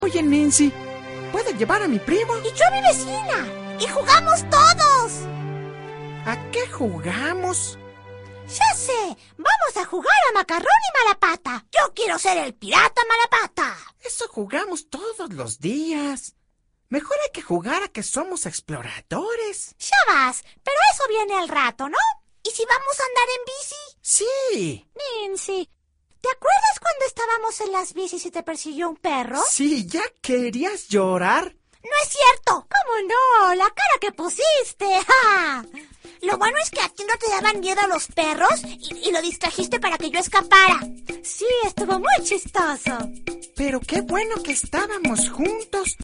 Oye, Nancy, ¿puedo llevar a mi primo? Y yo a mi vecina. Y jugamos todos. ¿A qué jugamos? Ya sé, vamos a jugar a macarrón y malapata. Yo quiero ser el pirata malapata. Eso jugamos todos los días. Mejor hay que jugar a que somos exploradores. Ya vas, pero eso viene al rato, ¿no? ¿Y si vamos a andar en bici? Sí. Nancy, ¿te acuerdas cuando estábamos en las bicis y te persiguió un perro? Sí, ¿ya querías llorar? ¡No es cierto! ¿Cómo no? ¡La cara que pusiste! ¡Ja! Lo bueno es que a ti no te daban miedo los perros y lo distrajiste para que yo escapara. Sí, estuvo muy chistoso. Pero qué bueno que estábamos juntos.